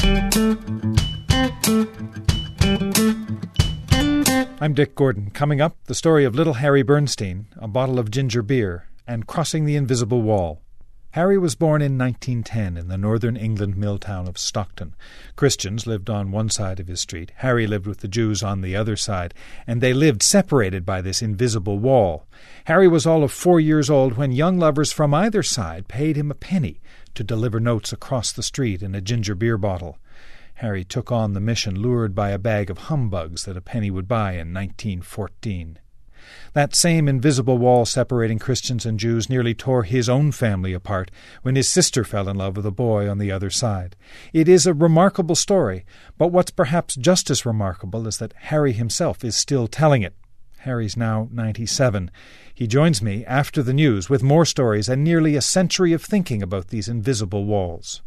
I'm Dick Gordon. Coming up, the story of little Harry Bernstein, a bottle of ginger beer, and crossing the invisible wall. Harry was born in 1910 in the northern England mill town of Stockton. Christians lived on one side of his street. Harry lived with the Jews on the other side, and they lived separated by this invisible wall. Harry was all of 4 years old when young lovers from either side paid him a penny to deliver notes across the street in a ginger beer bottle. Harry took on the mission lured by a bag of humbugs that a penny would buy in 1914. That same invisible wall separating Christians and Jews nearly tore his own family apart when his sister fell in love with a boy on the other side. It is a remarkable story, but what's perhaps just as remarkable is that Harry himself is still telling it. Harry's now 97. He joins me after the news with more stories and nearly a century of thinking about these invisible walls.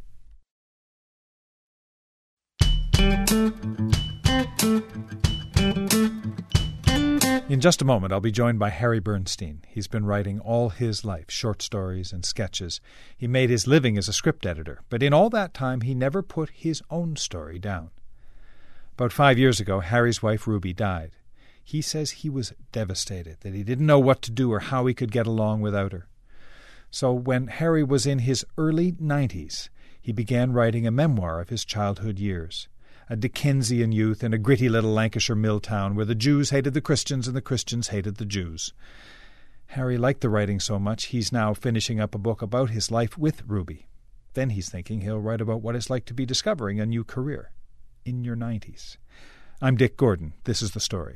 In just a moment, I'll be joined by Harry Bernstein. He's been writing all his life, short stories and sketches. He made his living as a script editor, but in all that time he never put his own story down. About 5 years ago, Harry's wife Ruby died. He says he was devastated, that he didn't know what to do or how he could get along without her. So when Harry was in his early 90s, he began writing a memoir of his childhood years. A Dickensian youth in a gritty little Lancashire mill town where the Jews hated the Christians and the Christians hated the Jews. Harry liked the writing so much he's now finishing up a book about his life with Ruby. Then he's thinking he'll write about what it's like to be discovering a new career in your 90s. I'm Dick Gordon. This is The Story.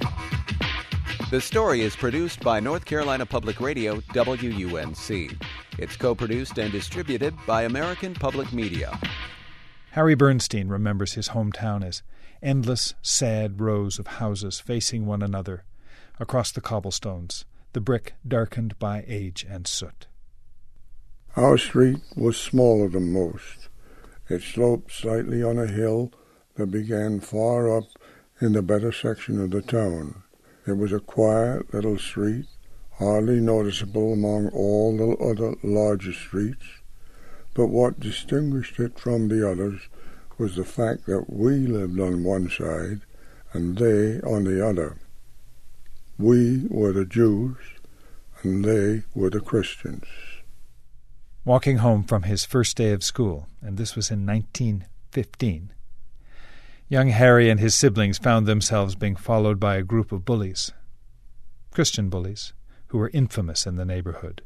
The Story is produced by North Carolina Public Radio, WUNC. It's co-produced and distributed by American Public Media. Harry Bernstein remembers his hometown as endless, sad rows of houses facing one another across the cobblestones, the brick darkened by age and soot. Our street was smaller than most. It sloped slightly on a hill that began far up in the better section of the town. It was a quiet little street, hardly noticeable among all the other larger streets. But what distinguished it from the others was the fact that we lived on one side and they on the other. We were the Jews and they were the Christians. Walking home from his first day of school, and this was in 1915, young Harry and his siblings found themselves being followed by a group of bullies, Christian bullies, who were infamous in the neighborhood.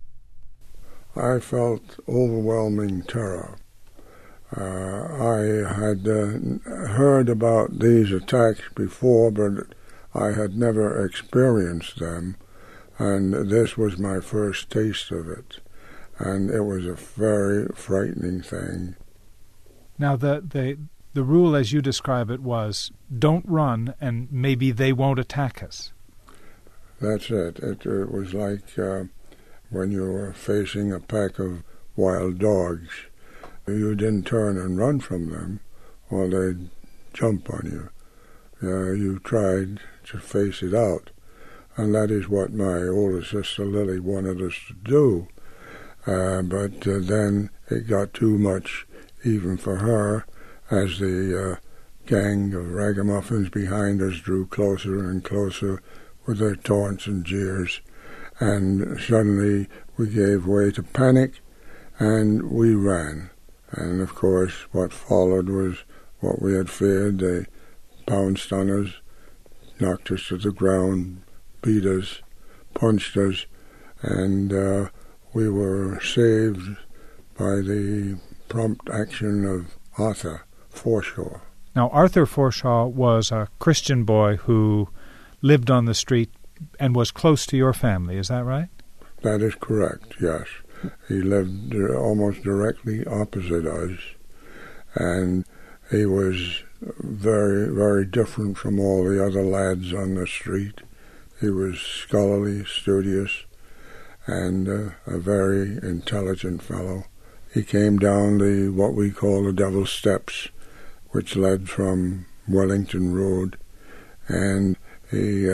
I felt overwhelming terror. I had heard about these attacks before, but I had never experienced them, and this was my first taste of it, and it was a very frightening thing. Now, the rule as you describe it was, don't run, and maybe they won't attack us. That's it. It was like when you were facing a pack of wild dogs. You didn't turn and run from them, or they'd jump on you. You tried to face it out, and that is what my older sister Lily wanted us to do. But then it got too much even for her, as the gang of ragamuffins behind us drew closer and closer with their taunts and jeers. And suddenly we gave way to panic, and we ran. And of course what followed was what we had feared. They pounced on us, knocked us to the ground, beat us, punched us, and we were saved by the prompt action of Arthur Forshaw. Now, Arthur Forshaw was a Christian boy who lived on the street and was close to your family, is that right? That is correct, yes. He lived almost directly opposite us, and he was very, very different from all the other lads on the street. He was scholarly, studious, and a very intelligent fellow. He came down what we call the Devil's Steps, which led from Wellington Road, and he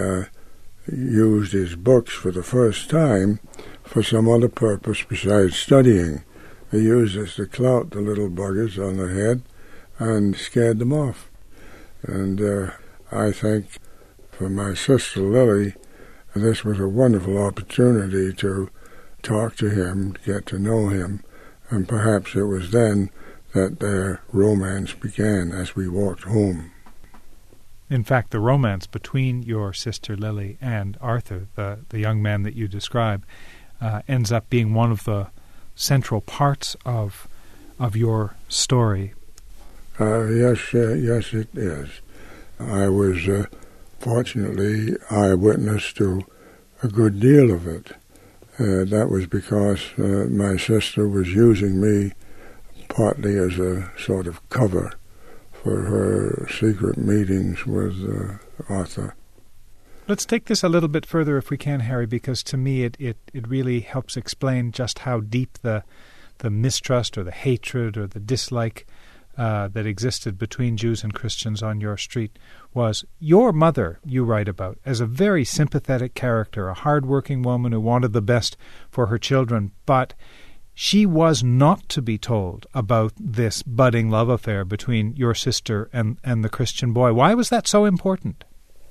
used his books for the first time for some other purpose besides studying. He used this to clout the little buggers on the head, and scared them off. And I think for my sister Lily, this was a wonderful opportunity to talk to him, get to know him, and perhaps it was then that their romance began as we walked home. In fact, the romance between your sister Lily and Arthur, the young man that you describe, ends up being one of the central parts of your story. Yes, it is. I was fortunately eyewitness to a good deal of it. That was because my sister was using me partly as a sort of cover for her secret meetings with Arthur. Let's take this a little bit further if we can, Harry, because to me it really helps explain just how deep the mistrust or the hatred or the dislike that existed between Jews and Christians on your street was. Your mother, you write about, as a very sympathetic character, a hard-working woman who wanted the best for her children, but she was not to be told about this budding love affair between your sister and the Christian boy. Why was that so important?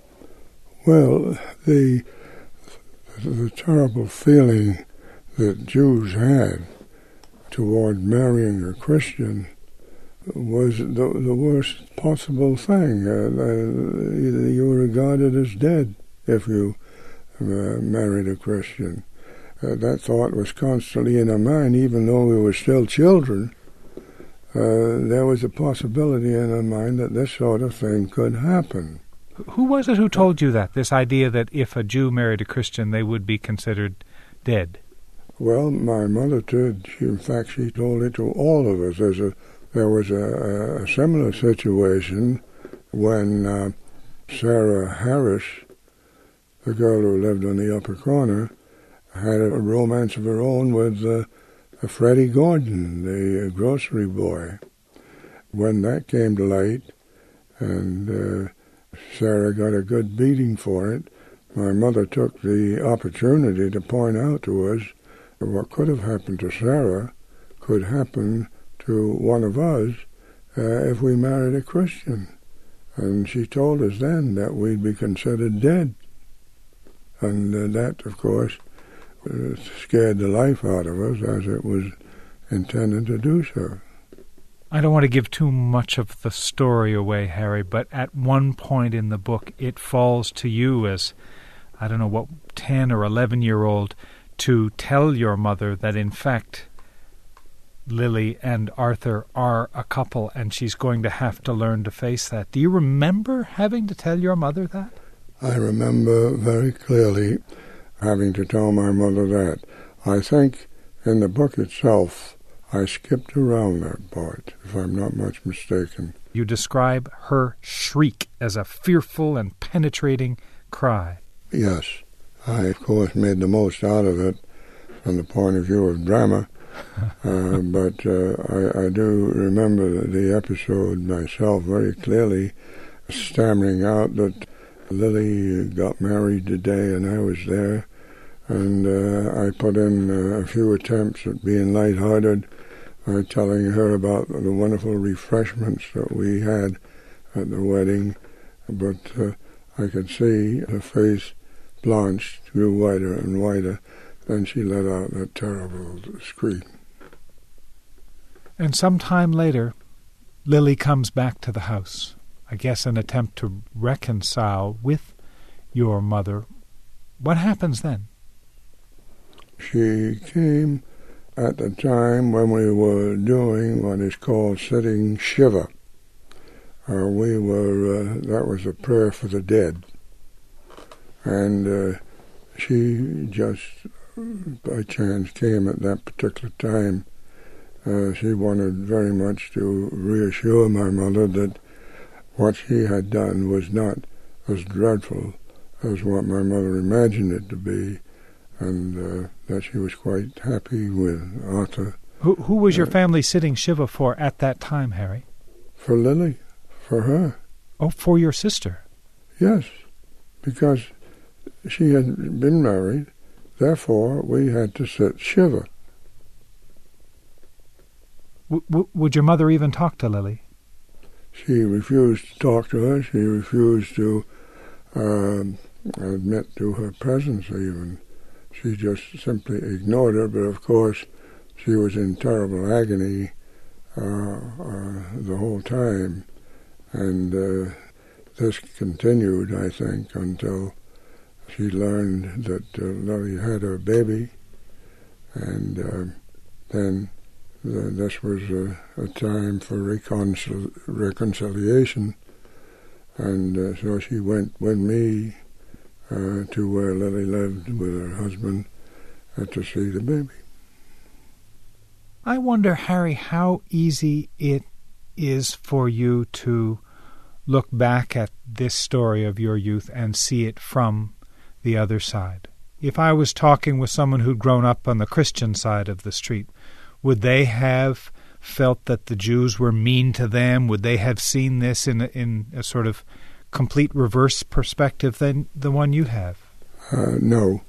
Well, the terrible feeling that Jews had toward marrying a Christian was the worst possible thing. You were regarded as dead if you married a Christian. That thought was constantly in our mind, even though we were still children. There was a possibility in our mind that this sort of thing could happen. Who was it who told you that, this idea that if a Jew married a Christian, they would be considered dead? Well, my mother did. In fact, she told it to all of us. There was a similar situation when Sarah Harris, the girl who lived on the upper corner, had a romance of her own with Freddie Gordon, the grocery boy. When that came to light, and Sarah got a good beating for it, my mother took the opportunity to point out to us that what could have happened to Sarah could happen to one of us if we married a Christian. And she told us then that we'd be considered dead. And that, of course, scared the life out of us, as it was intended to do so. I don't want to give too much of the story away, Harry, but at one point in the book it falls to you as, 10 or 11-year-old, to tell your mother that in fact Lily and Arthur are a couple and she's going to have to learn to face that. Do you remember having to tell your mother that? I remember very clearly having to tell my mother that. I think in the book itself I skipped around that part, if I'm not much mistaken. You describe her shriek as a fearful and penetrating cry. Yes. I, of course, made the most out of it from the point of view of drama, but I do remember the episode myself very clearly, stammering out that Lily got married today and I was there, and I put in a few attempts at being lighthearted, telling her about the wonderful refreshments that we had at the wedding, but I could see her face blanched, grew whiter and whiter. Then she let out that terrible scream. And some time later, Lily comes back to the house. I guess an attempt to reconcile with your mother. What happens then? She came at the time when we were doing what is called sitting Shiva. That was a prayer for the dead. And she just, by chance, came at that particular time. She wanted very much to reassure my mother that what she had done was not as dreadful as what my mother imagined it to be, and that she was quite happy with Arthur. Who was your family sitting Shiva for at that time, Harry? For Lily, for her. Oh, for your sister? Yes, because she had been married, therefore we had to sit Shiva. Would your mother even talk to Lily? She refused to talk to us. She refused to admit to her presence even. She just simply ignored her, but of course she was in terrible agony the whole time. And this continued, I think, until she learned that Lily had her baby, and then this was a time for reconciliation, and so she went with me to where Lily lived with her husband to see the baby. I wonder, Harry, how easy it is for you to look back at this story of your youth and see it from the other side. If I was talking with someone who'd grown up on the Christian side of the street, would they have felt that the Jews were mean to them? Would they have seen this in a sort of complete reverse perspective than the one you have? No.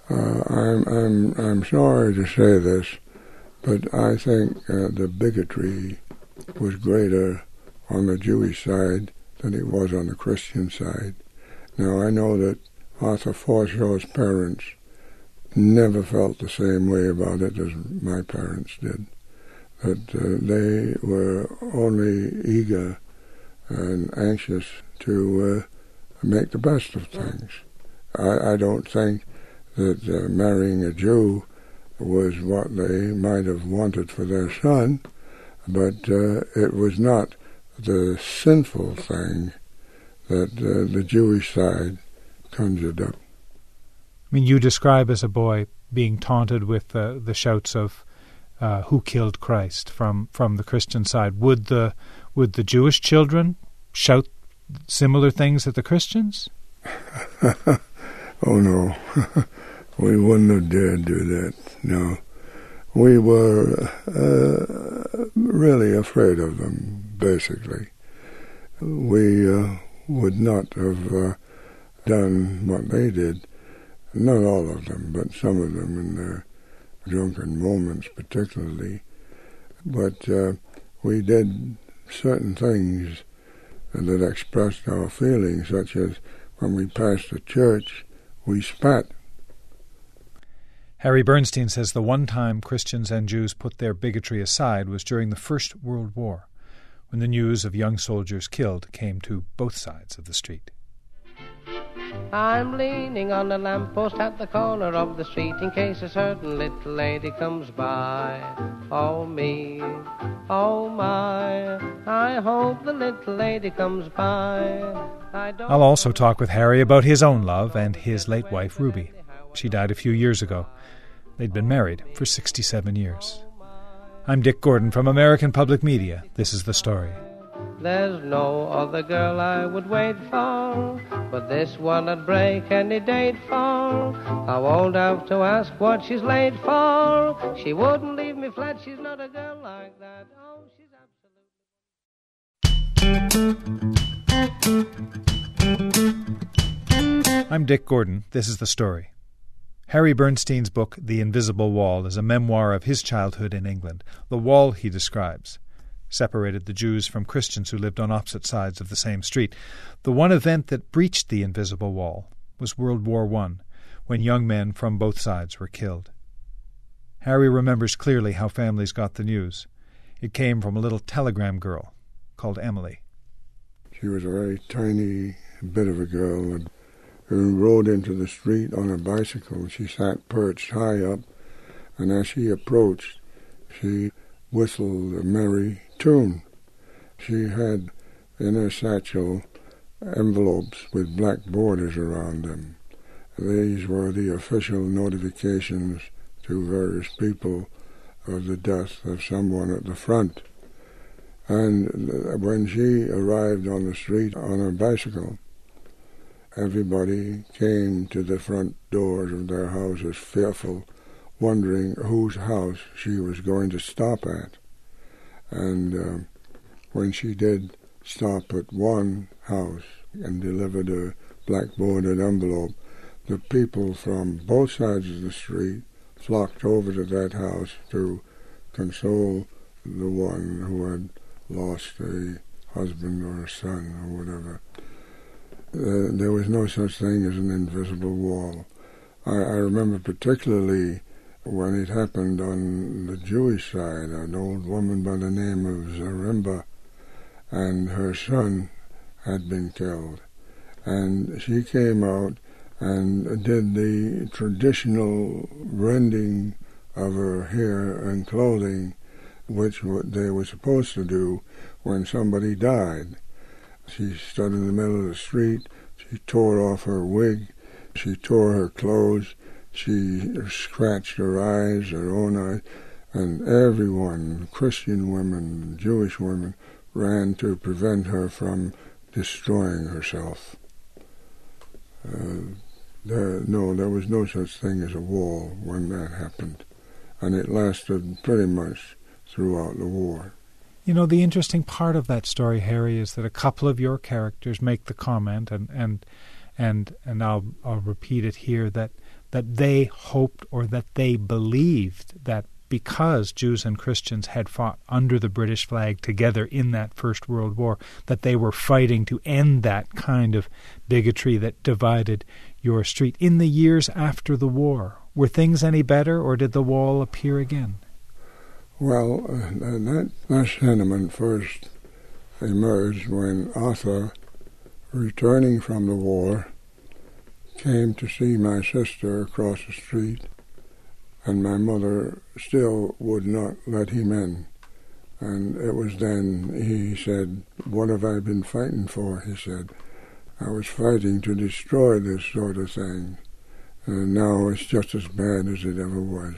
I'm sorry to say this, but I think the bigotry was greater on the Jewish side than it was on the Christian side. Now, I know that Arthur Forshaw's parents never felt the same way about it as my parents did. That they were only eager and anxious to make the best of things. I don't think that marrying a Jew was what they might have wanted for their son, but it was not the sinful thing that the Jewish side conjured up. I mean, you describe as a boy being taunted with the shouts of "Who killed Christ?" from the Christian side. Would the Jewish children shout similar things at the Christians? Oh no, we wouldn't have dared do that. No, we were really afraid of them. Basically, we would not have done what they did. Not all of them, but some of them in their drunken moments particularly. But we did certain things that expressed our feelings, such as when we passed a church, we spat. Harry Bernstein says the one time Christians and Jews put their bigotry aside was during the First World War, when the news of young soldiers killed came to both sides of the street. I'm leaning on a lamppost at the corner of the street in case a certain little lady comes by. Oh me, oh my, I hope the little lady comes by. I'll also talk with Harry about his own love and his late wife, Ruby. She died a few years ago. They'd been married for 67 years. I'm Dick Gordon from American Public Media. This is The Story. There's no other girl I would wait for, but this one I'd break any date for. I won't have to ask what she's late for. She wouldn't leave me flat, she's not a girl like that. Oh, she's absolutely... I'm Dick Gordon. This is The Story. Harry Bernstein's book, The Invisible Wall, is a memoir of his childhood in England. The wall, he describes, separated the Jews from Christians who lived on opposite sides of the same street. The one event that breached the invisible wall was World War I, when young men from both sides were killed. Harry remembers clearly how families got the news. It came from a little telegram girl called Emily. She was a very tiny bit of a girl who rode into the street on a bicycle. She sat perched high up, and as she approached, she whistled a merry tune. She had in her satchel envelopes with black borders around them. These were the official notifications to various people of the death of someone at the front. And when she arrived on the street on her bicycle, everybody came to the front doors of their houses fearful, wondering whose house she was going to stop at. And when she did stop at one house and delivered a black-bordered envelope, the people from both sides of the street flocked over to that house to console the one who had lost a husband or a son or whatever. There was no such thing as an invisible wall. I remember particularly when it happened on the Jewish side, an old woman by the name of Zaremba and her son had been killed. And she came out and did the traditional rending of her hair and clothing, which they were supposed to do when somebody died. She stood in the middle of the street, she tore off her wig, she tore her clothes, she scratched her eyes, her own eyes, and everyone, Christian women, Jewish women, ran to prevent her from destroying herself. There was no such thing as a wall when that happened, and it lasted pretty much throughout the war. You know, the interesting part of that story, Harry, is that a couple of your characters make the comment, and I'll repeat it here, that they hoped or that they believed that because Jews and Christians had fought under the British flag together in that First World War, that they were fighting to end that kind of bigotry that divided your street. In the years after the war, were things any better, or did the wall appear again? Well, that sentiment first emerged when Arthur, returning from the war, came to see my sister across the street, and my mother still would not let him in. And it was then he said, "What have I been fighting for?" He said, "I was fighting to destroy this sort of thing, and now it's just as bad as it ever was."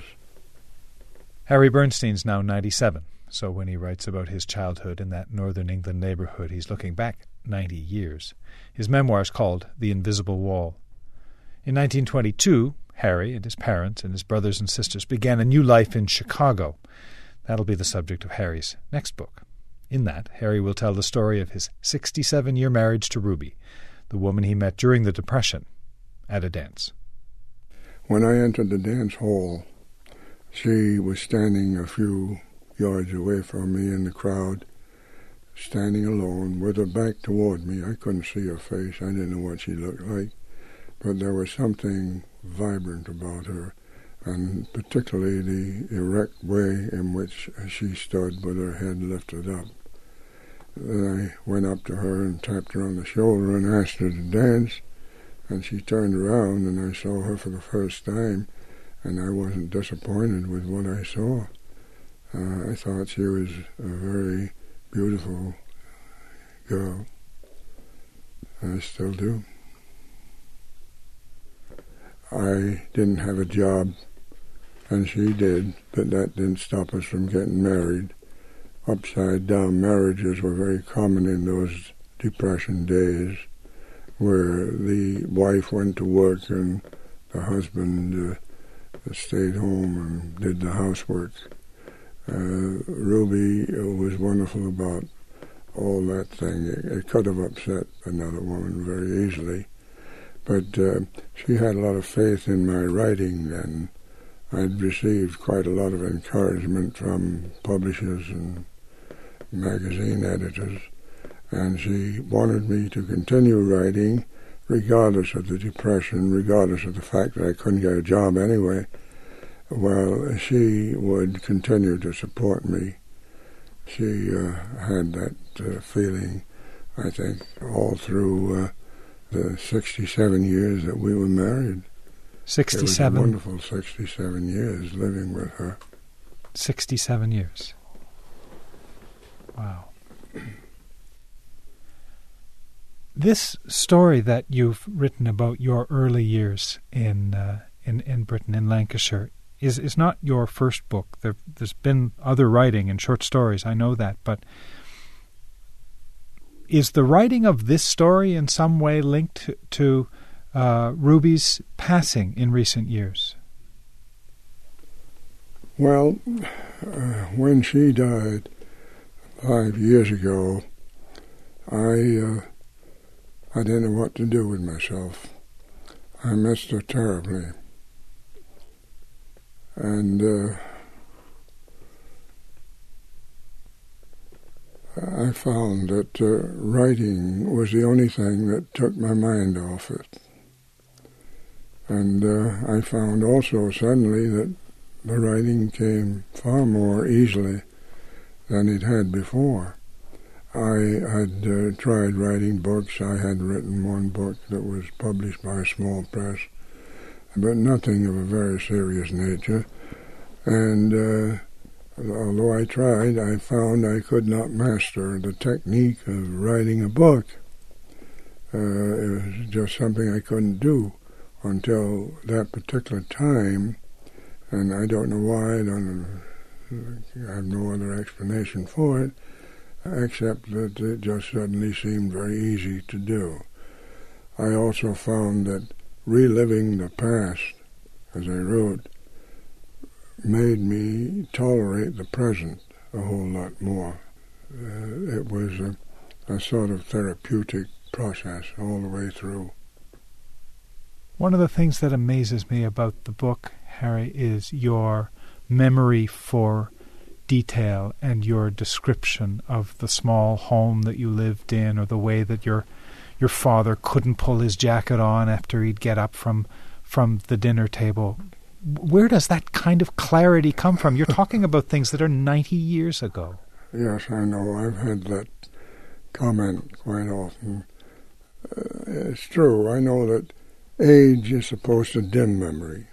Harry Bernstein's now 97, so when he writes about his childhood in that northern England neighborhood, he's looking back 90 years. His memoir is called The Invisible Wall. In 1922, Harry and his parents and his brothers and sisters began a new life in Chicago. That'll be the subject of Harry's next book. In that, Harry will tell the story of his 67-year marriage to Ruby, the woman he met during the Depression at a dance. When I entered the dance hall, she was standing a few yards away from me in the crowd, standing alone with her back toward me. I couldn't see her face. I didn't know what she looked like. But there was something vibrant about her, and particularly the erect way in which she stood with her head lifted up. Then I went up to her and tapped her on the shoulder and asked her to dance, and she turned around and I saw her for the first time, and I wasn't disappointed with what I saw. I thought she was a very beautiful girl. I still do. I didn't have a job, and she did, but that didn't stop us from getting married. Upside-down marriages were very common in those Depression days, where the wife went to work and the husband stayed home and did the housework. Ruby was wonderful about all that thing. It could have upset another woman very easily. But she had a lot of faith in my writing, and I'd received quite a lot of encouragement from publishers and magazine editors, and she wanted me to continue writing regardless of the Depression, regardless of the fact that I couldn't get a job anyway. Well, she would continue to support me. She had that feeling, I think, all through the 67 years that we were married. 67? It was a wonderful 67 years living with her. 67 years. Wow. This story that you've written about your early years in Britain, in Lancashire, is not your first book. There's been other writing and short stories, I know that, but is the writing of this story in some way linked to Ruby's passing in recent years? Well, when she died 5 years ago, I didn't know what to do with myself. I missed her terribly. And I found that writing was the only thing that took my mind off it. And I found also suddenly that the writing came far more easily than it had before. I had tried writing books. I had written one book that was published by a small press, but nothing of a very serious nature. And although I tried, I found I could not master the technique of writing a book. It was just something I couldn't do until that particular time, and I don't know why. I have no other explanation for it, except that it just suddenly seemed very easy to do. I also found that reliving the past, as I wrote, made me tolerate the present a whole lot more. It was a sort of therapeutic process all the way through. One of the things that amazes me about the book, Harry, is your memory for detail and your description of the small home that you lived in, or the way that your father couldn't pull his jacket on after he'd get up from the dinner table. Where does that kind of clarity come from? You're talking about things that are 90 years ago. Yes, I know. I've had that comment quite often. It's true. I know that age is supposed to dim memory.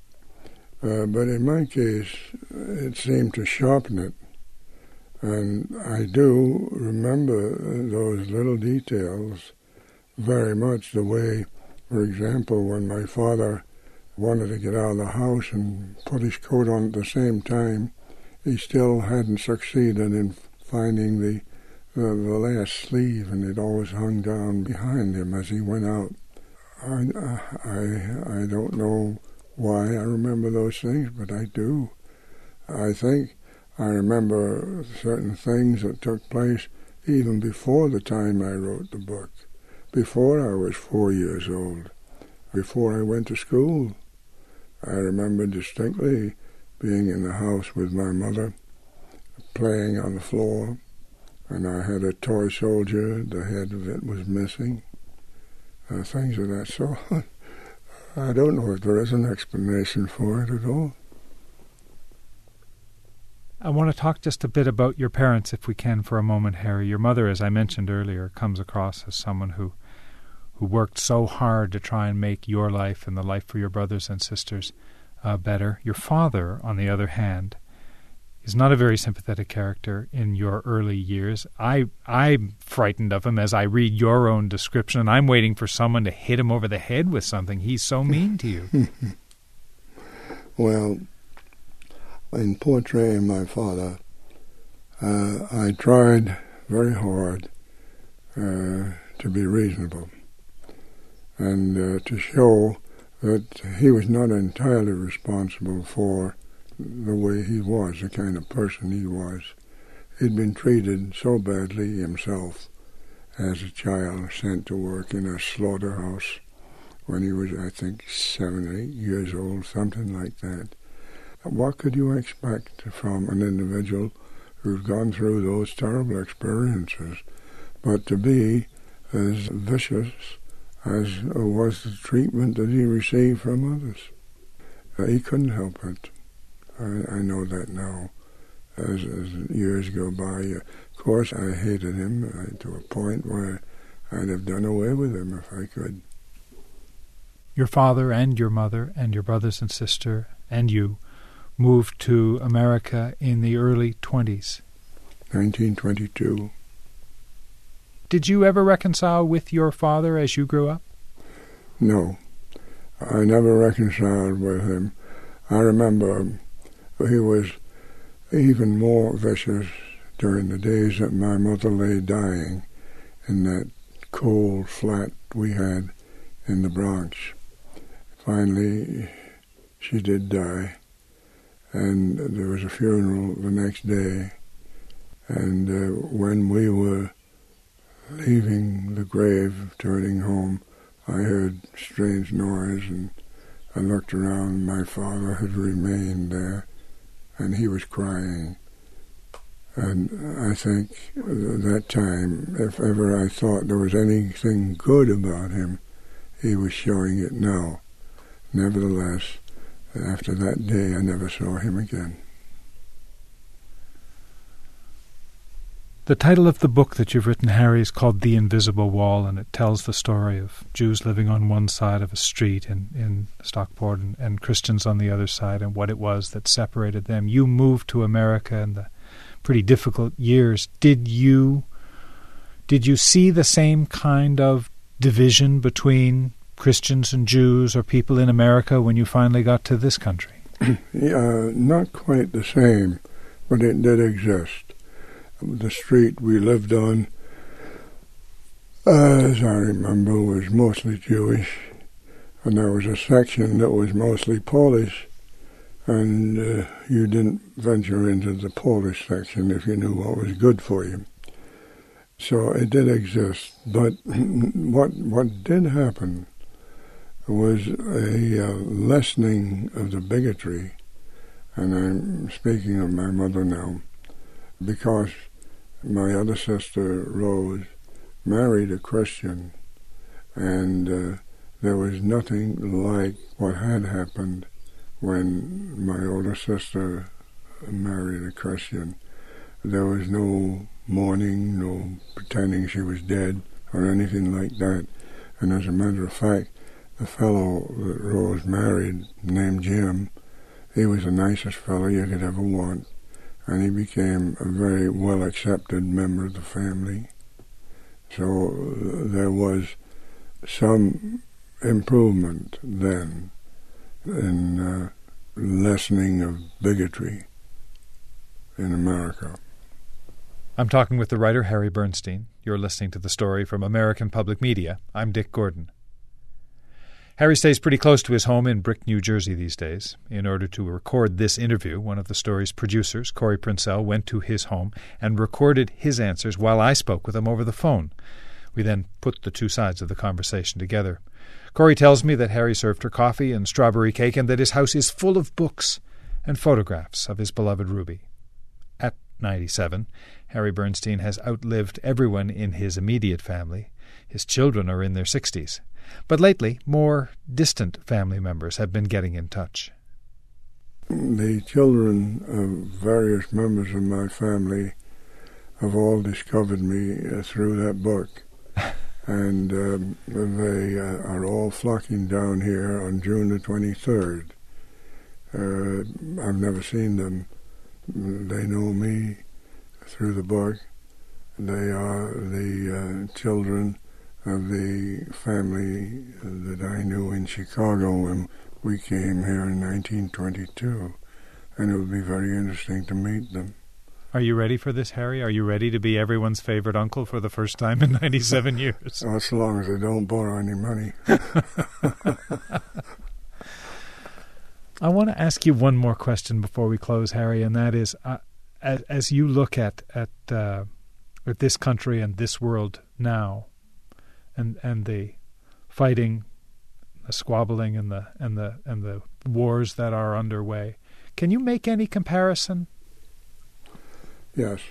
But in my case, it seemed to sharpen it. And I do remember those little details very much, the way, for example, when my father wanted to get out of the house and put his coat on at the same time, he still hadn't succeeded in finding the last sleeve, and it always hung down behind him as he went out. I don't know why I remember those things, but I do. I think I remember certain things that took place even before the time I wrote the book, before I was 4 years old, before I went to school. I remember distinctly being in the house with my mother, playing on the floor, and I had a toy soldier. The head of it was missing. Things of that sort. I don't know if there is an explanation for it at all. I want to talk just a bit about your parents, if we can, for a moment, Harry. Your mother, as I mentioned earlier, comes across as someone who worked so hard to try and make your life and the life for your brothers and sisters better. Your father, on the other hand, is not a very sympathetic character in your early years. I'm frightened of him as I read your own description, and I'm waiting for someone to hit him over the head with something. He's so mean to you. Well, in portraying my father, I tried very hard to be reasonable and to show that he was not entirely responsible for the way he was, the kind of person he was. He'd been treated so badly himself as a child, sent to work in a slaughterhouse when he was, I think, 7 or 8 years old, something like that. What could you expect from an individual who's gone through those terrible experiences but to be as vicious as was the treatment that he received from others? He couldn't help it. I know that now. As years go by, of course I hated him to a point where I'd have done away with him if I could. Your father and your mother and your brothers and sister and you moved to America in the early 20s. 1922. Did you ever reconcile with your father as you grew up? No. I never reconciled with him. I remember he was even more vicious during the days that my mother lay dying in that cold flat we had in the Bronx. Finally, she did die, and there was a funeral the next day, and when we were leaving the grave, turning home, I heard strange noise, and I looked around. My father had remained there, and he was crying. And I think that time, if ever I thought there was anything good about him, he was showing it now. Nevertheless, after that day, I never saw him again. The title of the book that you've written, Harry, is called The Invisible Wall, and it tells the story of Jews living on one side of a street in Stockport and Christians on the other side, and what it was that separated them. You moved to America in the pretty difficult years. Did you see the same kind of division between Christians and Jews or people in America when you finally got to this country? Not quite the same, but it did exist. The street we lived on, as I remember, was mostly Jewish, and there was a section that was mostly Polish, and you didn't venture into the Polish section if you knew what was good for you. So it did exist, but what did happen was a lessening of the bigotry, and I'm speaking of my mother now, because my other sister, Rose, married a Christian, and there was nothing like what had happened when my older sister married a Christian. There was no mourning, no pretending she was dead, or anything like that. And as a matter of fact, the fellow that Rose married, named Jim, he was the nicest fellow you could ever want. And he became a very well-accepted member of the family. So there was some improvement then in lessening of bigotry in America. I'm talking with the writer Harry Bernstein. You're listening to the story from American Public Media. I'm Dick Gordon. Harry stays pretty close to his home in Brick, New Jersey these days. In order to record this interview, one of the story's producers, Corey Princell, went to his home and recorded his answers while I spoke with him over the phone. We then put the two sides of the conversation together. Corey tells me that Harry served her coffee and strawberry cake and that his house is full of books and photographs of his beloved Ruby. At 97, Harry Bernstein has outlived everyone in his immediate family. His children are in their 60s. But lately, more distant family members have been getting in touch. The children of various members of my family have all discovered me through that book. And they are all flocking down here on June the 23rd. I've never seen them. They know me through the book. They are the children of the family that I knew in Chicago when we came here in 1922, and it would be very interesting to meet them. Are you ready for this, Harry? Are you ready to be everyone's favorite uncle for the first time in 97 years? As long as I don't borrow any money. I want to ask you one more question before we close, Harry, and that is, as you look at this country and this world now, and the fighting, the squabbling, and the wars that are underway, can you make any comparison? Yes.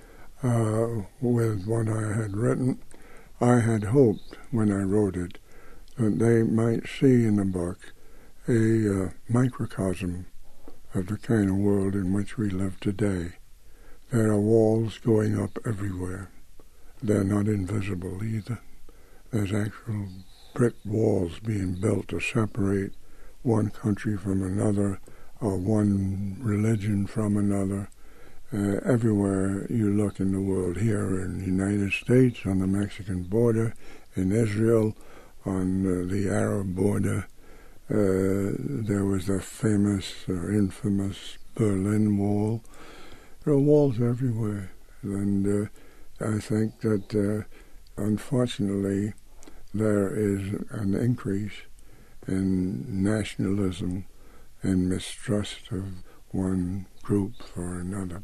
With what I had written, I had hoped when I wrote it that they might see in the book a microcosm of the kind of world in which we live today. There are walls going up everywhere. They're not invisible either. There's actual brick walls being built to separate one country from another or one religion from another. Everywhere you look in the world, here in the United States, on the Mexican border, in Israel, on the Arab border, there was the famous or infamous Berlin Wall. There are walls everywhere. And I think that, unfortunately, there is an increase in nationalism and mistrust of one group for another.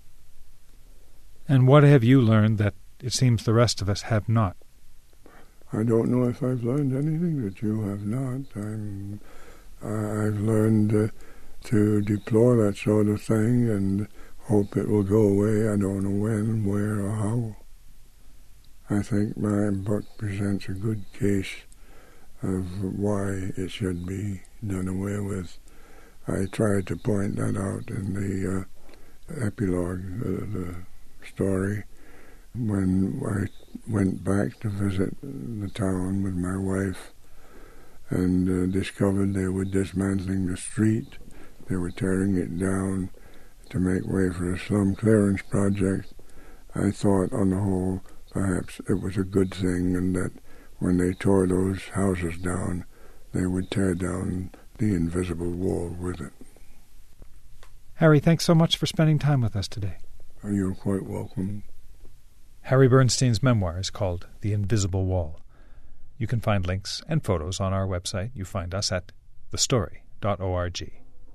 And what have you learned that it seems the rest of us have not? I don't know if I've learned anything that you have not. I've learned to deplore that sort of thing, and hope it will go away. I don't know when, where, or how. I think my book presents a good case of why it should be done away with. I tried to point that out in the epilogue of the story. When I went back to visit the town with my wife and discovered they were dismantling the street, they were tearing it down to make way for a slum clearance project, I thought on the whole perhaps it was a good thing, and that when they tore those houses down, they would tear down the invisible wall with it. Harry, thanks so much for spending time with us today. You're quite welcome. Harry Bernstein's memoir is called The Invisible Wall. You can find links and photos on our website. You find us at thestory.org.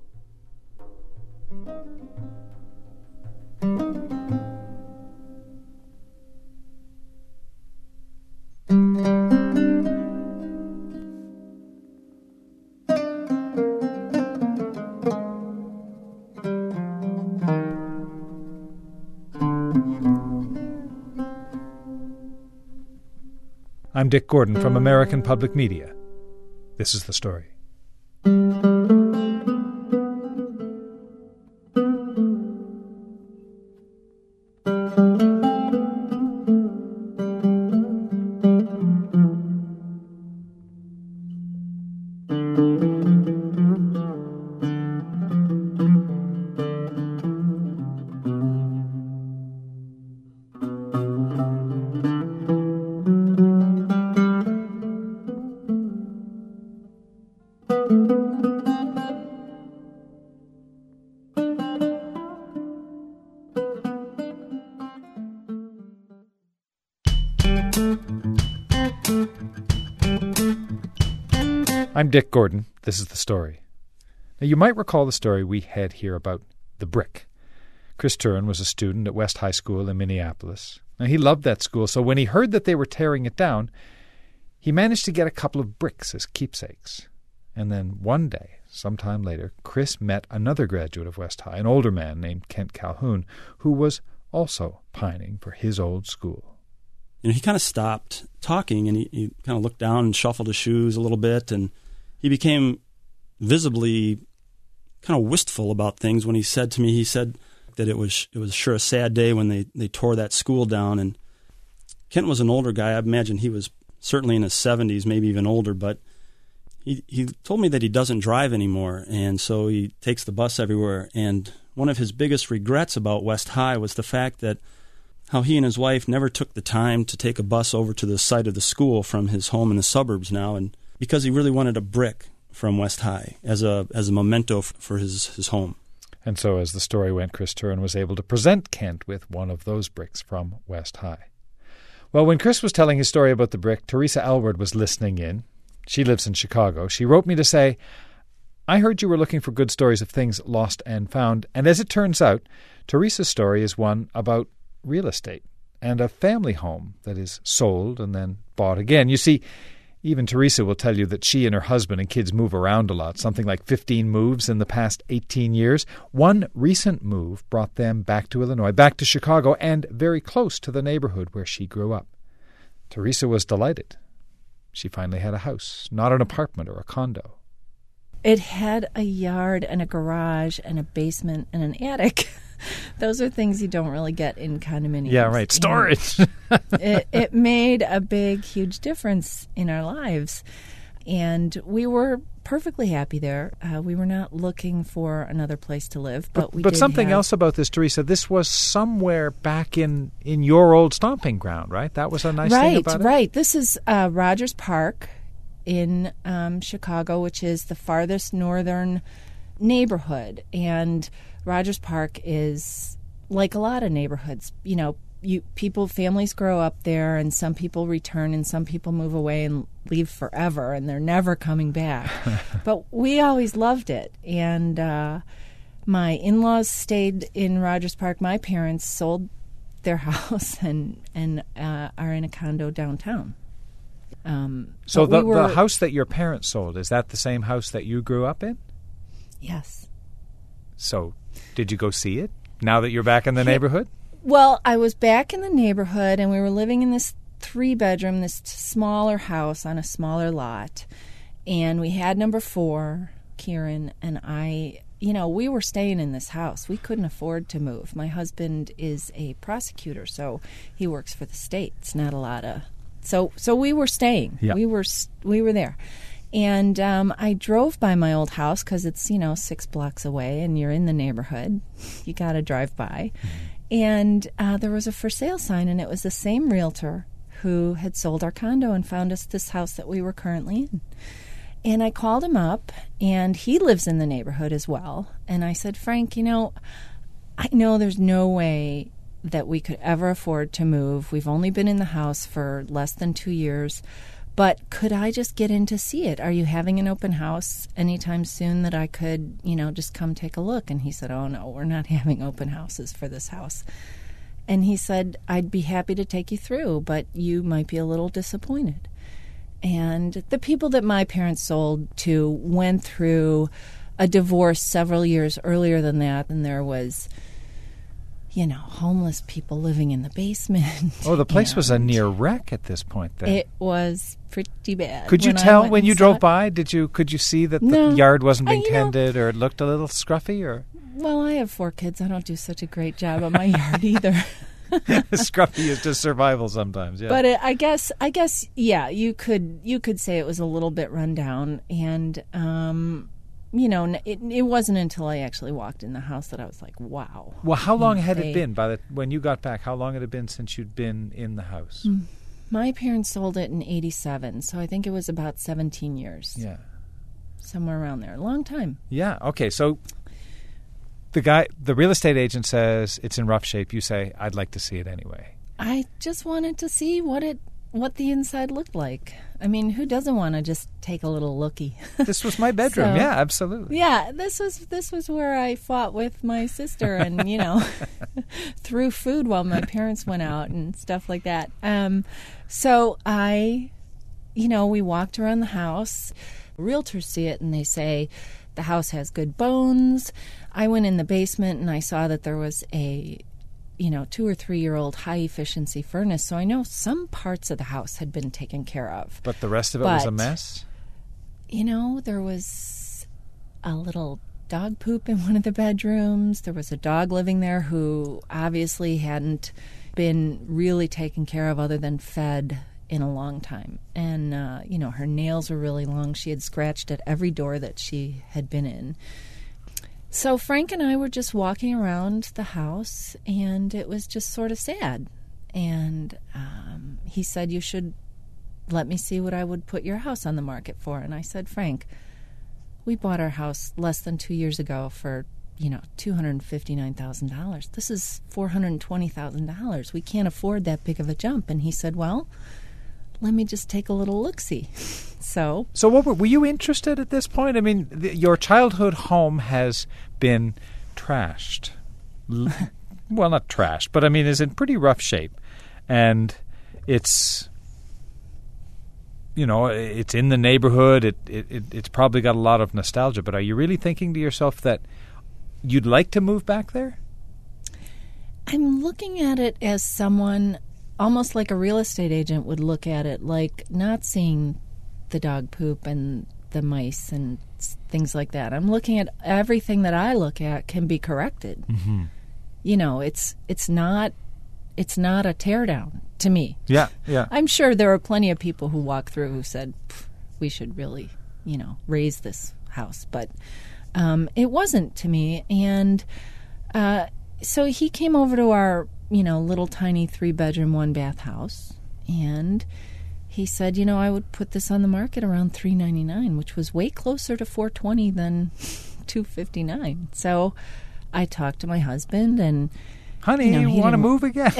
I'm Dick Gordon from American Public Media. This is The Story. I'm Dick Gordon. This is The Story. Now, you might recall the story we had here about the brick. Chris Turin was a student at West High School in Minneapolis. Now, he loved that school, so when he heard that they were tearing it down, he managed to get a couple of bricks as keepsakes. And then one day, sometime later, Chris met another graduate of West High, an older man named Kent Calhoun, who was also pining for his old school. He kind of stopped talking, and he kind of looked down and shuffled his shoes a little bit, and he became visibly kind of wistful about things when he said to me, he said that it was sure a sad day when they tore that school down. And Kent was an older guy. I imagine he was certainly in his 70s, maybe even older, but he told me that he doesn't drive anymore, and so he takes the bus everywhere. And one of his biggest regrets about West High was the fact that how he and his wife never took the time to take a bus over to the site of the school from his home in the suburbs now, and because he really wanted a brick from West High as a memento for his home. And so as the story went, Chris Turin was able to present Kent with one of those bricks from West High. Well, when Chris was telling his story about the brick, Teresa Elwood was listening in. She lives in Chicago. She wrote me to say, I heard you were looking for good stories of things lost and found, and as it turns out, Teresa's story is one about real estate and a family home that is sold and then bought again. You see, even Teresa will tell you that she and her husband and kids move around a lot, something like 15 moves in the past 18 years. One recent move brought them back to Illinois, back to Chicago, and very close to the neighborhood where she grew up. Teresa was delighted. She finally had a house, not an apartment or a condo. It had a yard and a garage and a basement and an attic. Those are things you don't really get in condominiums. Yeah, right. Storage. It made a big, huge difference in our lives. And we were perfectly happy there. We were not looking for another place to live. But something else about this, Teresa, this was somewhere back in your old stomping ground, right? That was a nice thing about it? Right. This is Rogers Park in Chicago, which is the farthest northern neighborhood. And Rogers Park is like a lot of neighborhoods. Families grow up there, and some people return, and some people move away and leave forever, and they're never coming back. But we always loved it. And my in-laws stayed in Rogers Park. My parents sold their house and are in a condo downtown. So the house that your parents sold, is that the same house that you grew up in? Yes. So did you go see it? Now that you're back in the neighborhood? Well, I was back in the neighborhood, and we were living in this 3-bedroom, this smaller house on a smaller lot. And we had number 4, Kieran, and I, we were staying in this house. We couldn't afford to move. My husband is a prosecutor, so he works for the state. It's not a lot of... So we were staying. Yeah. We were there. And I drove by my old house because it's, 6 blocks away, and you're in the neighborhood. You got to drive by. And there was a for sale sign, and it was the same realtor who had sold our condo and found us this house that we were currently in. And I called him up, and he lives in the neighborhood as well. And I said, Frank, I know there's no way that we could ever afford to move. We've only been in the house for less than 2 years. But could I just get in to see it? Are you having an open house anytime soon that I could, just come take a look? And he said, oh, no, we're not having open houses for this house. And he said, I'd be happy to take you through, but you might be a little disappointed. And the people that my parents sold to went through a divorce several years earlier than that, and there was, homeless people living in the basement. Oh, the place was a near wreck at this point then. It was pretty bad. Could you tell when you drove by? Could you see that the yard wasn't being tended, or it looked a little scruffy, or? Well, I have 4 kids. I don't do such a great job on my yard either. Scruffy is just survival sometimes, yeah. But I guess, yeah, you could say it was a little bit run down, and it wasn't until I actually walked in the house that I was like, wow. Well, how long had it been when you got back? How long had it been since you'd been in the house? My parents sold it in 1987, so I think it was about 17 years. Yeah, somewhere around there. A long time. Yeah. Okay. So the real estate agent says it's in rough shape. You say, I'd like to see it anyway. I just wanted to see what the inside looked like. I mean, who doesn't want to just take a little looky? This was my bedroom. So, yeah, absolutely. Yeah, this was where I fought with my sister and, threw food while my parents went out and stuff like that. So we walked around the house. Realtors see it and they say the house has good bones. I went in the basement and I saw that there was a 2 or 3 year old high efficiency furnace. So I know some parts of the house had been taken care of. But the rest of it was a mess? There was a little dog poop in one of the bedrooms. There was a dog living there who obviously hadn't been really taken care of other than fed in a long time. And, her nails were really long. She had scratched at every door that she had been in. So Frank and I were just walking around the house, and it was just sort of sad. And he said, you should let me see what I would put your house on the market for. And I said, Frank, we bought our house less than 2 years ago for, $259,000. This is $420,000. We can't afford that big of a jump. And he said, well, let me just take a little look-see. So what were you interested at this point? I mean, your childhood home has been trashed. Well, not trashed, but I mean, is in pretty rough shape. And it's, it's in the neighborhood. It's probably got a lot of nostalgia. But are you really thinking to yourself that you'd like to move back there? I'm looking at it as someone, almost like a real estate agent would look at it, like not seeing the dog poop and the mice and things like that. I'm looking at everything that I look at can be corrected. Mm-hmm. It's not a tear down to me. Yeah, yeah. I'm sure there are plenty of people who walk through who said we should really, raise this house, but it wasn't to me. And so he came over to our little tiny 3-bedroom, 1-bath house, and he said, I would put this on the market around $399, which was way closer to $420 than $259. So I talked to my husband, and honey, you want to move again?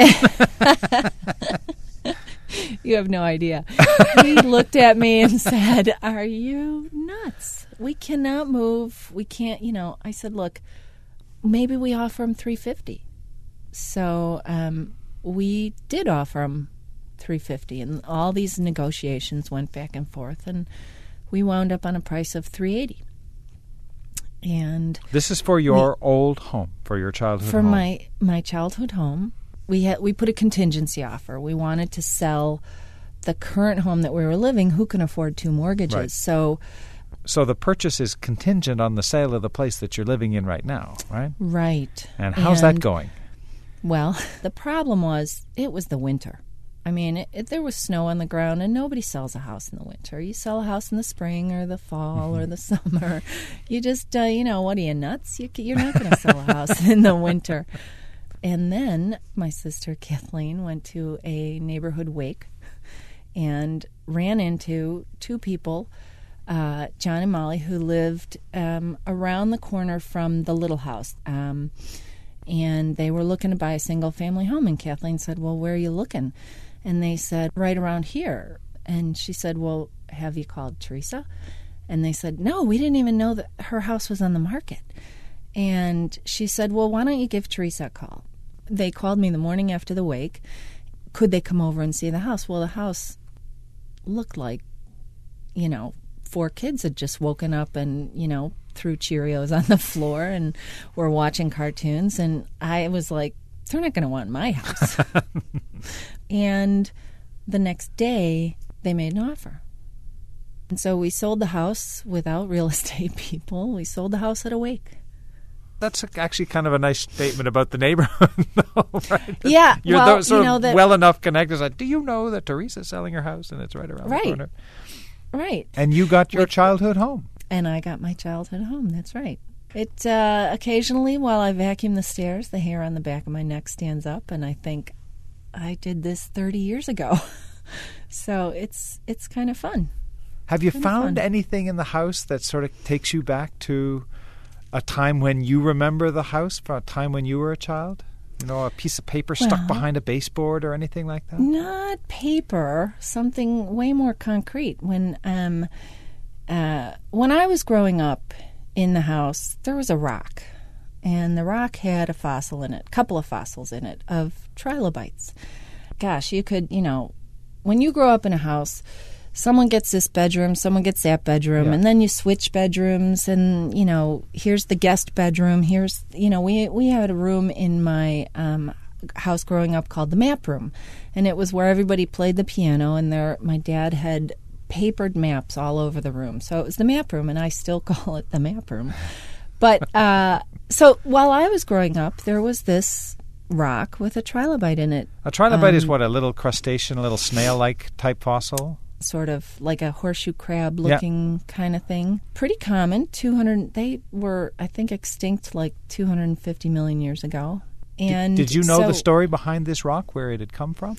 You have no idea. He looked at me and said, are you nuts? We cannot move. We can't, I said, look, maybe we offer him $350. So we did offer him $350, and all these negotiations went back and forth, and we wound up on a price of $380. And this is for your old home, for your childhood for home. my childhood home. We put a contingency offer. We wanted to sell the current home that we were living. Who can afford 2 mortgages? Right. So the purchase is contingent on the sale of the place that you're living in right now, right? right. And how's that going? Well, the problem was it was the winter. I mean, there was snow on the ground, and nobody sells a house in the winter. You sell a house in the spring or the fall or the summer. You just, what are you, nuts? You're not going to sell a house in the winter. And then my sister Kathleen went to a neighborhood wake and ran into 2 people, John and Molly, who lived around the corner from the little house. And they were looking to buy a single-family home. And Kathleen said, well, where are you looking? And they said, right around here. And she said, well, have you called Teresa? And they said, no, we didn't even know that her house was on the market. And she said, well, why don't you give Teresa a call? They called me the morning after the wake. Could they come over and see the house? Well, the house looked like, 4 kids had just woken up and, threw Cheerios on the floor and were watching cartoons. And I was like, they're not going to want my house. And the next day, they made an offer. And so we sold the house without real estate people. We sold the house at a wake. That's actually kind of a nice statement about the neighborhood, though, right? Yeah, You're well, sort that of well enough connected. Like, do you know that Teresa's selling her house and it's right around the corner? Right. And you got your childhood home. And I got my childhood home. That's right. It occasionally, while I vacuum the stairs, the hair on the back of my neck stands up, and I think I did this 30 years ago. So it's kind of fun. Have you found anything in the house that sort of takes you back to a time when you remember the house, from a time when you were a child? A piece of paper stuck behind a baseboard or anything like that? Not paper, something way more concrete. When I was growing up in the house, there was a rock. And the rock had a fossil in it, a couple of fossils in it, of trilobites. Gosh, you could, when you grow up in a house, someone gets this bedroom, someone gets that bedroom, and then you switch bedrooms, and, here's the guest bedroom. Here's, we had a room in my house growing up called the map room, and it was where everybody played the piano, and my dad had papered maps all over the room. So it was the map room, and I still call it the map room. But so while I was growing up, there was this rock with a trilobite in it. A trilobite is what, a little crustacean, a little snail-like type fossil? Sort of like a horseshoe crab-looking kind of thing. Pretty common. They were, I think, extinct like 250 million years ago. And did you know the story behind this rock, where it had come from?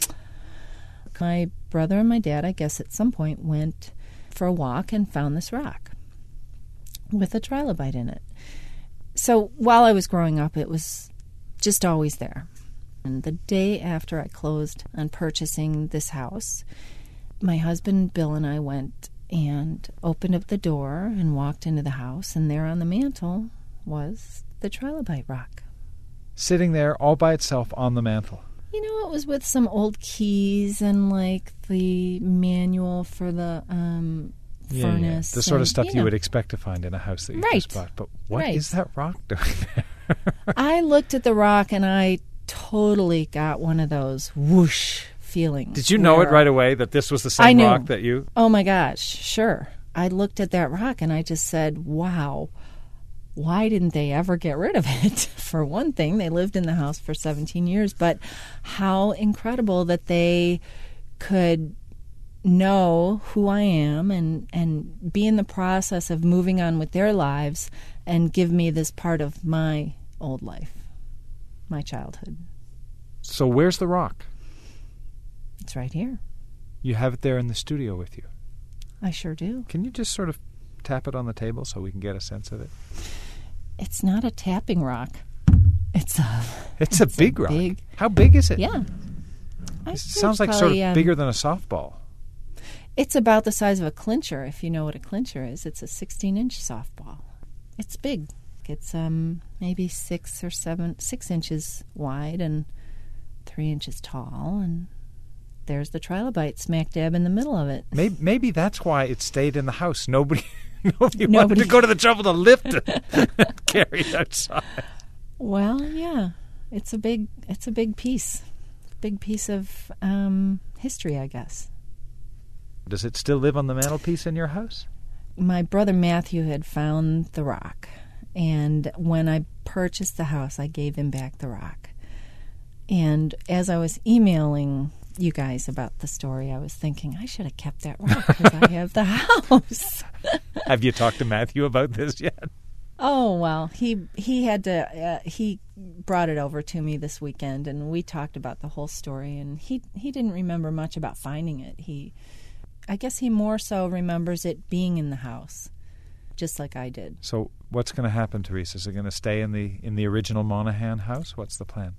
My brother and my dad, I guess, at some point went for a walk and found this rock with a trilobite in it. So while I was growing up, it was just always there. And the day after I closed on purchasing this house, my husband Bill and I went and opened up the door and walked into the house, and there on the mantle was the trilobite rock. Sitting there all by itself on the mantle. It was with some old keys and like the manual for the furnace. The sort of stuff you would expect to find in a house that you just bought. But what is that rock doing there? I looked at the rock and I totally got one of those whoosh feelings. Did you know it right away that this was the same rock that you... Oh my gosh, sure. I looked at that rock and I just said, wow, why didn't they ever get rid of it? For one thing, they lived in the house for 17 years, but how incredible that they could know who I am and be in the process of moving on with their lives and give me this part of my old life, my childhood. So where's the rock? It's right here. You have it there in the studio with you? I sure do. Can you just sort of tap it on the table so we can get a sense of it? It's not a tapping rock. It's a big rock. How big is it? Yeah. It sounds like sort of bigger than a softball. It's about the size of a clincher, if you know what a clincher is. It's a 16-inch softball. It's big. It's maybe 6 inches wide and 3 inches tall, and there's the trilobite smack dab in the middle of it. Maybe that's why it stayed in the house. Nobody Nobody wanted to go to the trouble to lift it and carry it outside. Well, yeah, it's a big piece. Big piece of history, I guess. Does it still live on the mantelpiece in your house? My brother Matthew had found the rock, and when I purchased the house, I gave him back the rock. And as I was emailing you guys about the story, I was thinking I should have kept that rock because I have the house. Have you talked to Matthew about this yet? Oh, well, he had to. He brought it over to me this weekend, and we talked about the whole story. And he didn't remember much about finding it. I guess he more so remembers it being in the house, just like I did. So what's going to happen, Teresa? Is it going to stay in the original Monaghan house? What's the plan?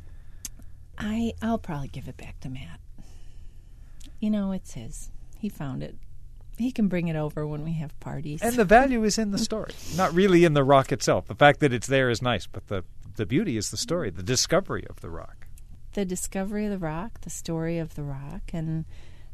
I'll probably give it back to Matt. You know, it's his. He found it. He can bring it over when we have parties. And the value is in the story, not really in the rock itself. The fact that it's there is nice, but the beauty is the story, the discovery of the rock. The discovery of the rock, the story of the rock, and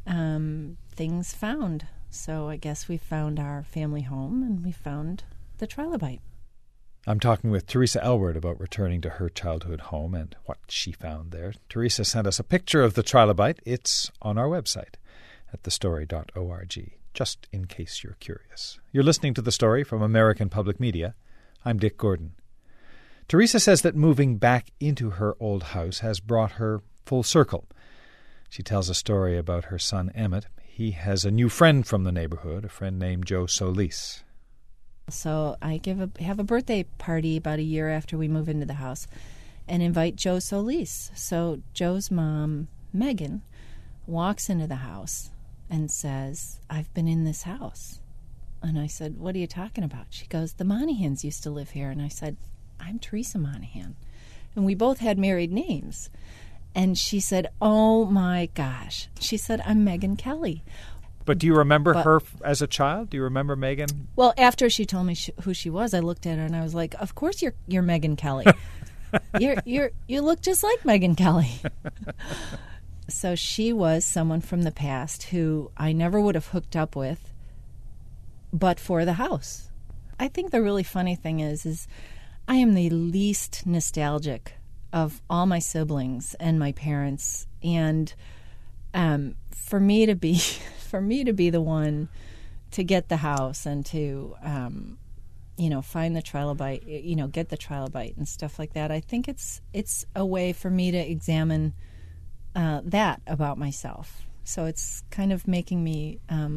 things found. So I guess we found our family home, and we found the trilobite. I'm talking with Teresa Elward about returning to her childhood home and what she found there. Teresa sent us a picture of the trilobite. It's on our website at thestory.org, just in case you're curious. You're listening to The Story from American Public Media. I'm Dick Gordon. Teresa says that moving back into her old house has brought her full circle. She tells a story about her son Emmett. He has a new friend from the neighborhood, a friend named Joe Solis. So I have a birthday party about a year after we move into the house and invite Joe Solis. So Joe's mom, Megan, walks into the house and says, "I've been in this house." And I said, "What are you talking about?" She goes, "The Monahans used to live here." And I said, "I'm Teresa Monahan." And we both had married names. And she said, "Oh, my gosh." She said, "I'm Megan Kelly." But do you remember her as a child? Do you remember Megan? Well, after she told me who she was, I looked at her and I was like, "Of course you're Megan Kelly. You look just like Megan Kelly." So she was someone from the past who I never would have hooked up with, but for the house. I think the really funny thing is I am the least nostalgic of all my siblings and my parents, and for me to be the one to get the house and to find the trilobite, get the trilobite and stuff like that, I think it's a way for me to examine that about myself. So it's kind of making me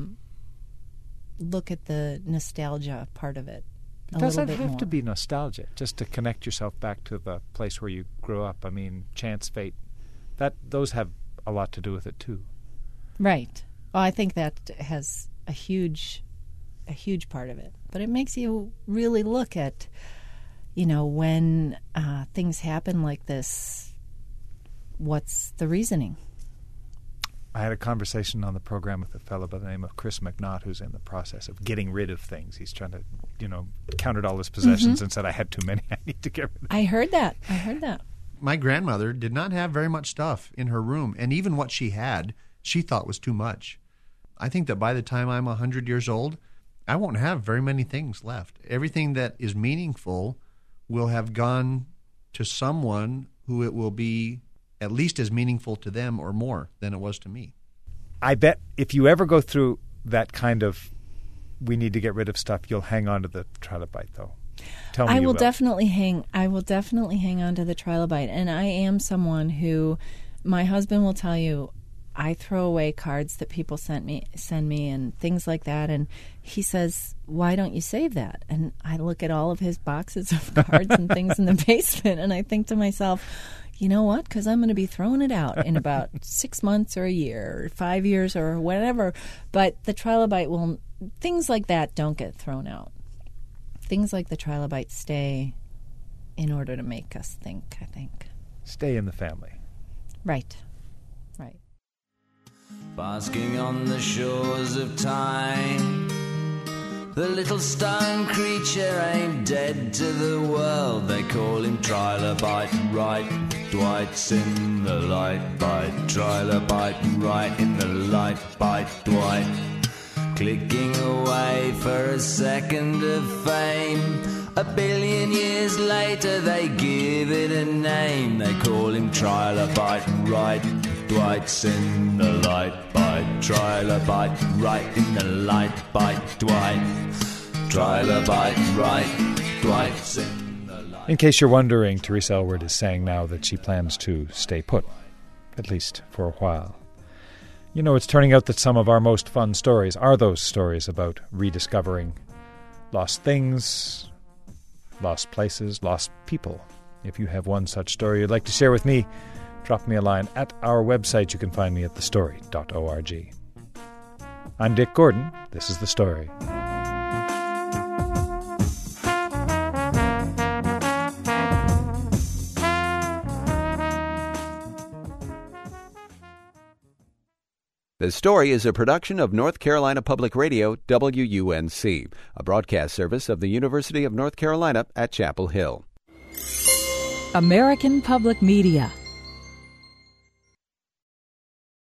look at the nostalgia part of it. It doesn't have to be nostalgia, just to connect yourself back to the place where you grew up. I mean, chance, fate, those have a lot to do with it too. Right. Well, I think that has a huge part of it. But it makes you really look at, when things happen like this, what's the reasoning? I had a conversation on the program with a fellow by the name of Chris McNaught, who's in the process of getting rid of things. He's trying to, counted all his possessions and said, "I had too many. I need to get rid of them." I heard that. My grandmother did not have very much stuff in her room, and even what she had, she thought was too much. I think that by the time I'm 100 years old, I won't have very many things left. Everything that is meaningful will have gone to someone who it will be at least as meaningful to them or more than it was to me. I bet if you ever go through that kind of, we need to get rid of stuff, you'll hang on to the trilobite, though. Tell me I will definitely hang on to the trilobite, and I am someone who, my husband will tell you, I throw away cards that people send me and things like that, and he says, "Why don't you save that?" And I look at all of his boxes of cards and things in the basement, and I think to myself, you know what? Because I'm going to be throwing it out in about 6 months or a year or 5 years or whatever. But the trilobite things like that don't get thrown out. Things like the trilobite stay in order to make us think, I think. Stay in the family. Right. Basking on the shores of time, the little stone creature ain't dead to the world. They call him Trilobite, right? Dwight's in the light, bite. Trilobite, right in the light, bite. Dwight. clicking away for a second of fame. A billion years later they give it a name. They call him Trilobite Right. Dwight's in the light bite. Trilobite Right in the light bite. Dwight. Trilobite Right. Dwight's in the light. In case you're wondering, Teresa Elwood is saying now that she plans to stay put, at least for a while. You know, it's turning out that some of our most fun stories are those stories about rediscovering lost things, lost places, lost people. If you have one such story you'd like to share with me, drop me a line at our website. You can find me at thestory.org. I'm Dick Gordon. This is The Story. The Story is a production of North Carolina Public Radio, WUNC, a broadcast service of the University of North Carolina at Chapel Hill. American Public Media